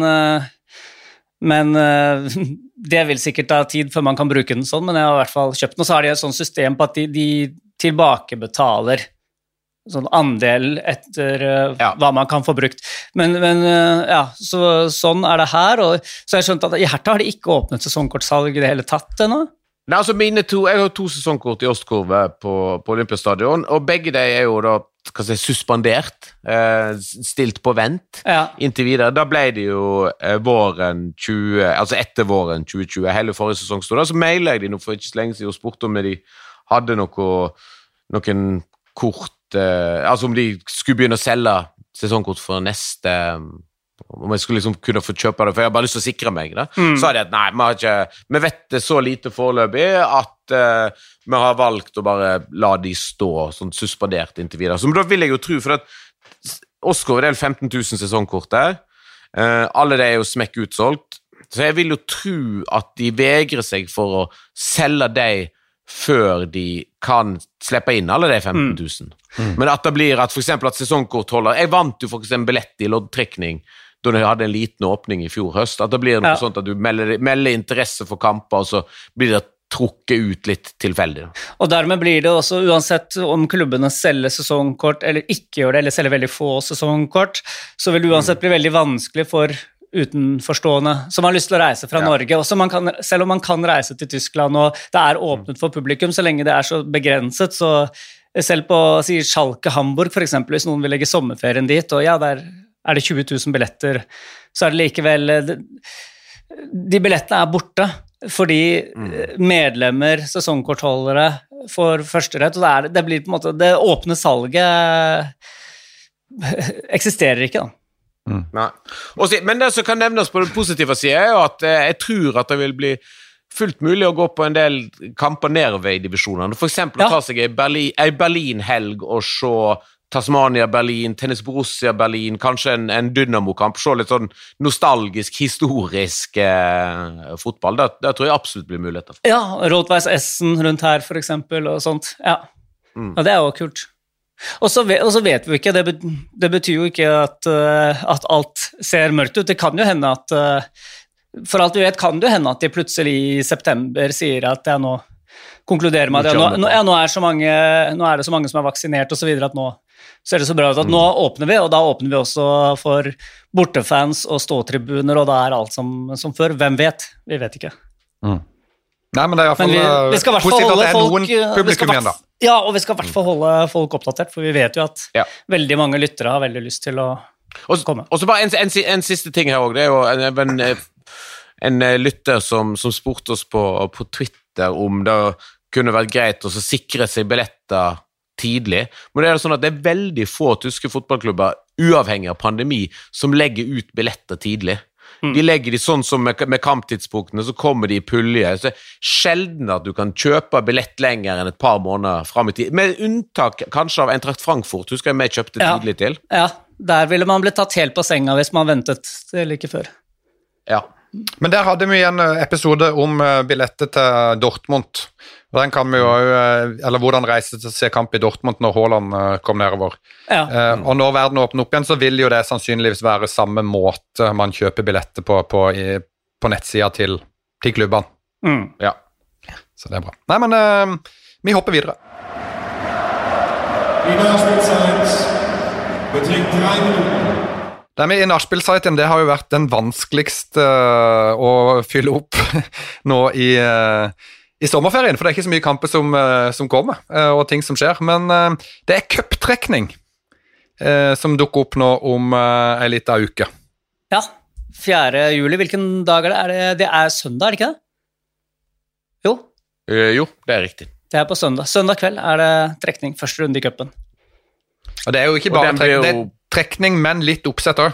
det vil sikkert ta tid før man kan bruke den sånn, men jeg har i hvert fall kjøpt den, og så har de et sånt system på at de tilbakebetaler sånn andel etter hva man kan få brukt. Men ja, sånn det her, og så har jeg skjønt at i Hertha har de ikke åpnet sesongkortsalg i det hele tatt ennå. Nei, altså jeg har 2 sesongkort i Ostkurve på Olympiastadion, og begge de jo da, skal jeg si, suspendert, stilt på vent, inntil videre. Da ble det jo etter våren 2020, hele forrige sesong stod da, så mailet jeg de nå for ikke så lenge siden og spurte om de hadde noen kort, altså om de skulle begynne å selge sesongkort for neste, om jeg skulle liksom kunne få kjøpe det, for jeg har bare lyst til å sikre meg da. Så hadde jeg at nei, vi vet det så lite foreløpig at vi har valgt å bare la de stå sånn suspendert inntil videre. Så da vil jeg jo tro, for at Oskar det 15 000 sesongkort der, alle det jo smekk utsolgt, så jeg vil jo tro at de vegrer seg for å selge de før de kan slippe inn alle de 15 000. Men at det blir at for eksempel at sesongkortholder, jeg vant jo faktisk en billett i loddtrekning da jeg hadde en liten åpning i fjor høst, at det blir noe sånt at du melder interesse for kamper, og så blir det trukket ut litt tilfeldig. Og dermed blir det også, uansett om klubbene selger sesongkort eller ikke gjør det, eller selger veldig få sesongkort, så vil det uansett bli veldig vanskelig for utenforstående som har lyst til å reise fra Norge, og selv om man kan reise til Tyskland og det åpnet for publikum, så lenge det så begrenset, så selv på Schalke Hamburg for eksempel, hvis noen vil legge sommerferien dit, og der det 20 000 billetter, så det likevel de billettene borte, fordi medlemmer, sesongkortholdere får førsterett, og det blir på en måte, det åpne salget eksisterer ikke da. Nei. Men det som kan nevnes på den positive siden jo at jeg tror at det vil bli fullt mulig å gå på en del kamper nedover i divisjonene. For eksempel å ta seg ei Berlin-helg og se Tasmania Berlin, Tennis Borussia Berlin, kanskje en Dynamo-kamp, se litt sånn nostalgisk, historisk fotball. Det tror jeg absolutt blir muligheter for. Ja, Rot-Weiss Essen rundt her for eksempel og sånt. Ja, og det jo kult. Og så vet vi ikke, det betyr jo ikke at alt ser mørkt ut. Det kan jo hende at, for alt vi vet, kan det jo hende at de plutselig i september sier at nå konkluderer med at nå det så mange som vaksinert og så videre, at nå ser det så bra ut at nå åpner vi, og da åpner vi også for bortefans og ståtribuner, og da alt som før. Hvem vet? Vi vet ikke. Nei, men det i hvert fall positivt at det noen publikum igjen da. Ja, og vi skal i hvert fall holde folk oppdatert, for vi vet jo at veldig mange lyttere har veldig lyst til å komme. Og så bare en siste ting her også, det jo en lytter som spurte oss på Twitter om det kunne vært greit å sikre seg billetter tidlig, men det sånn at det veldig få tyske fotballklubber, uavhengig av pandemi, som legger ut billetter tidlig. De legger de sånn som med kamptidspunktene, så kommer de i pulje. Så sjelden at du kan kjøpe billett lenger enn et par måneder frem i tid. Med unntak kanskje av Eintracht Frankfurt, husker jeg vi kjøpte tidlig til. Ja, der ville man blitt tatt helt på senga hvis man ventet like før. Ja. Men der hadde vi en episode om billetter til Dortmund. Den kan vi jo, eller hvordan reise til å se kamp i Dortmund når Haaland kom nedover. Og når verden åpner opp igjen, så vil jo det sannsynligvis være samme måte man kjøper billetter på nettsida til klubbene. Ja. Så det bra. Nei, men vi hopper videre. Det med i nachspiel-siten, det har jo vært den vanskeligste å fylle opp nå i sommerferien, for det ikke så mye kamper som kommer, og ting som skjer, men det cuptrekning som dukker opp nå om en liten uke. Ja, 4. juli. Hvilken dag er det? Det er søndag, er det ikke det? Jo. Jo, det er riktig. Det er på søndag. Søndag kveld er det trekning, første runde i cupen. Og det er jo ikke bare trekning, men litt oppsett også.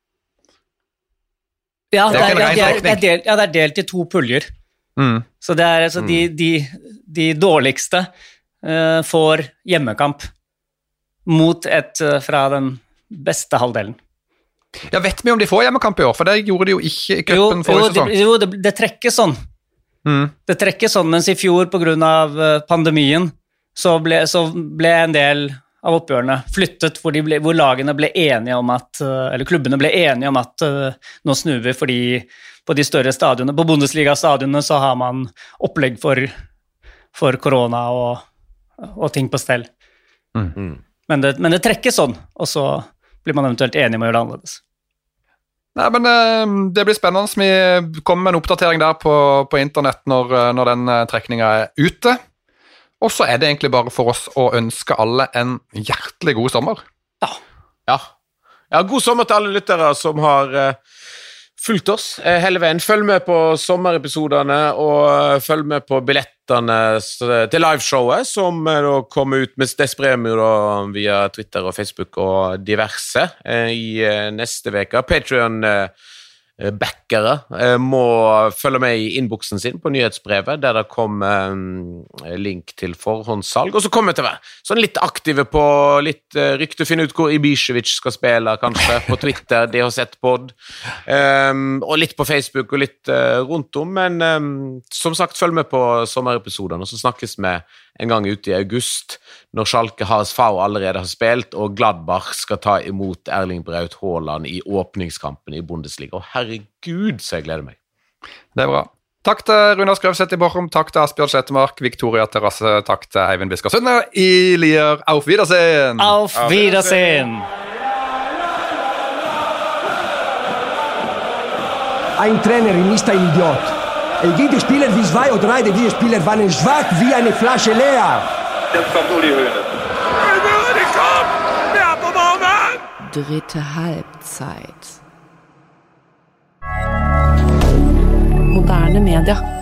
Ja, det er delt i 2 puljer. Så det er altså de dårligste får hjemmekamp mot et fra den beste halvdelen. Ja, vet vi om de får hjemmekamp i år? For det gjorde de jo ikke i cupen forrige sesong. Jo, det trekkes sånn. Det trekkes sånn, mens i fjor på grunn av pandemien så ble en del av oppgjørene flyttet hvor lagene ble enige om at, eller klubbene ble enige om at nå snur vi, fordi på de større stadionene, på Bundesliga-stadionene så har man opplegg for korona og ting på stell. Men det trekkes sånn, og så blir man eventuelt enig med å gjøre det annerledes. Nei, men det blir spennende. Vi kommer med en oppdatering der på internett når den trekningen er ute. Og så er det egentlig bare for oss å ønske alle en hjertelig god sommer. Ja, god sommer til alle lyttere som har fulgt oss hele veien. Følg med på sommerepisodene, og følg med på billettene til liveshowet, som da kommer ut, med det sprer vi da via Twitter og Facebook og diverse i neste veka. Patreon-backere må følge med i innboksen sin på nyhetsbrevet, der det kommer link til forhåndssalg, og så kommer vi til å være sånn litt aktive på litt rykte, finne ut hvor Ibišević skal spille, kanskje, på Twitter, de har sett pod, og litt på Facebook og litt rundt om, men som sagt, følg med på sommerepisodene, og så snakkes vi en gang ute i august, når Schalke HSV allerede har spilt, og Gladbach skal ta imot Erling Braut Haaland i åpningskampen i Bundesliga. Og herregud, så jeg gleder meg. Det er bra. Takk til Runar Skrøvseth i Bochum, takk til Asbjørn Slettemark, Victoria Terrasse, takk til Eivind Biskar Sunde, i Lier, auf Wiedersehen! Auf Wiedersehen! Ein Trainer ist ein Idiot. Jede Spieler wie 2 oder 3 dieser Spieler waren schwach wie eine Flasche leer. Jetzt kommt Uli Hoeneß. Dritte Halbzeit. Moderne Media.